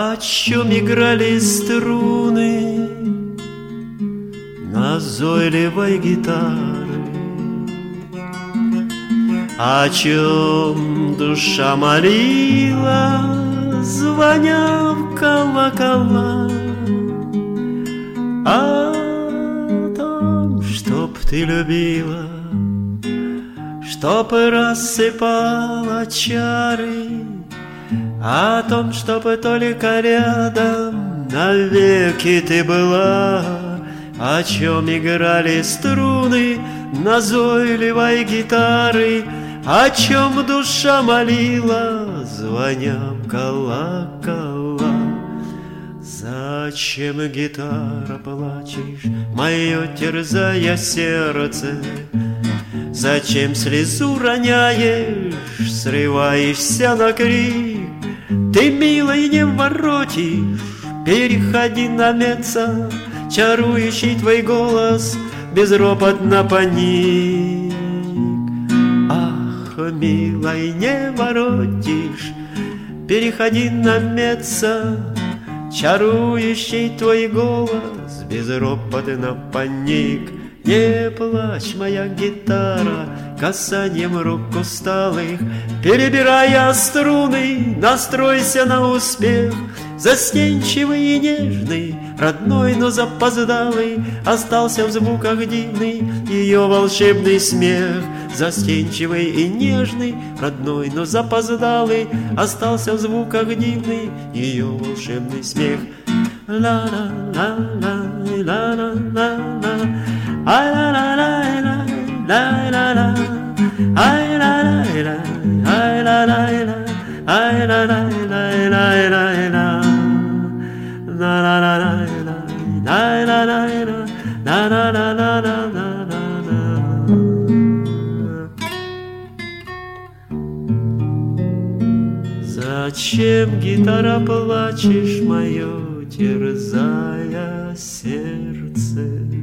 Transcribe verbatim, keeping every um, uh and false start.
О чем играли струны назойливой гитары, о чем душа молила, звоня в колокола, о том, чтоб ты любила, чтоб рассыпала чары, о том, чтобы только рядом навеки ты была, о чем играли струны назойливой гитары, о чем душа молила, звоня в колокола. Зачем, гитара, плачешь, мое терзая сердце? Зачем слезу роняешь, срываешься на крик? Ты, милый, не воротишь, переходи на меца, чарующий твой голос безропотно поник. Ах, милой, не воротишь, переходи на меца, чарующий твой голос безропотно поник. Не плачь, моя гитара, касанием рук усталых, перебирая струны, настройся на успех. Застенчивый и нежный, родной, но запоздалый, остался в звуках дивный ее волшебный смех. Застенчивый и нежный, родной, но запоздалый, остался в звуках дивный ее волшебный смех. Ла-ла-ла-ла-ла-ла-ла-ла, ай-ла-ла-ла-ла, ла-ла-ла, ай-ла-ла-ла, ай-ла-ла-ла, ай-ла-ла-ла-ла-ла-ла, ла-ла-ла-ла-ла, ла-ла-ла-ла, ла-ла-ла-ла-ла-ла. Зачем, гитара, плачешь, мое терзая сердце?